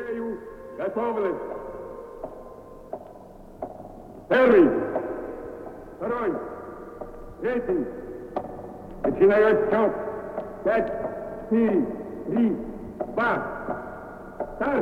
Имею готовность. Первый, второй, третий. Начинаю отсчет. 5, 4, 3, 2. Старт!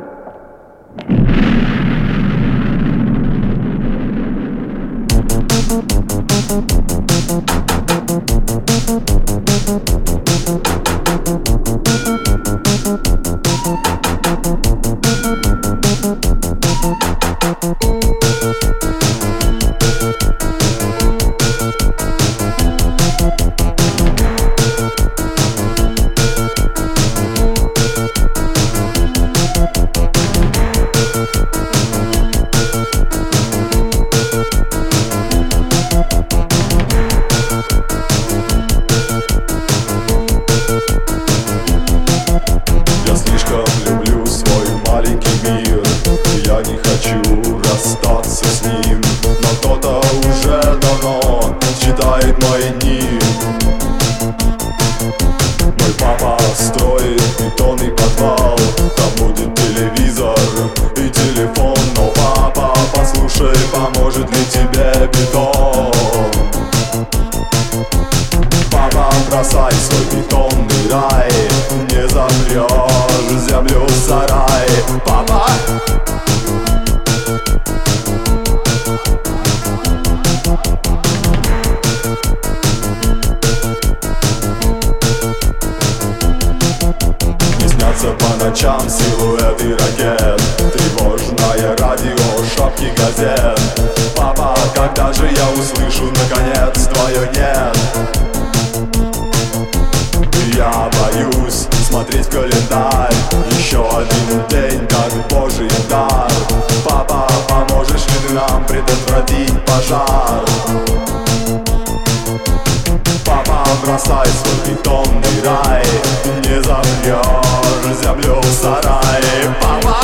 Я не хочу расстаться с ним, но кто-то уже давно считает мои дни. Мой папа строит бетонный подвал, там будет телевизор и телефон. Но папа, послушай, поможет ли тебе бетон? Папа, бросай свой бетонный рай, не запрешь землю в сарай. Папа! Не снятся по ночам силуэты ракет, тревожное радио, шапки газет. Папа, когда же я услышу наконец твое «нет»? Я боюсь смотреть в календарь, еще один день, как Божий дар. Папа, поможешь ли ты нам предотвратить пожар? Папа, бросай свой бетонный рай, не запрешь землю в сарай. Папа!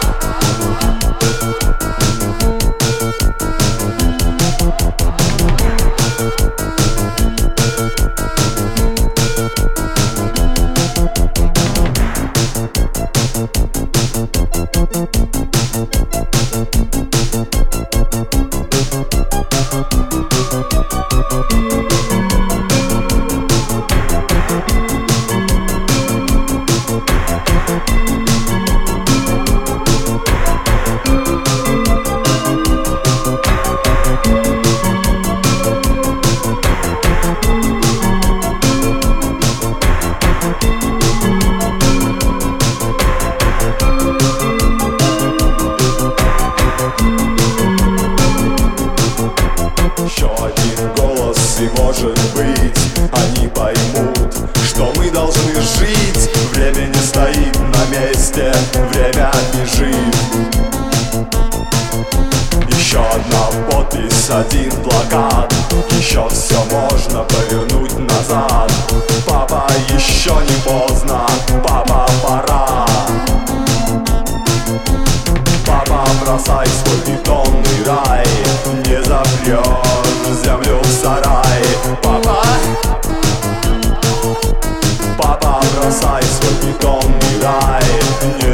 Еще один голос, и может быть они поймут, что мы должны жить. Время не стоит на месте, время бежит. Еще одна подпись, один плакат, еще все можно повернуть назад. Папа, еще не поздно, папа, пора. Папа, бросай свой бетонный рай, не запрешь землю в сарай. Папа! Папа, бросай свой бетонный рай,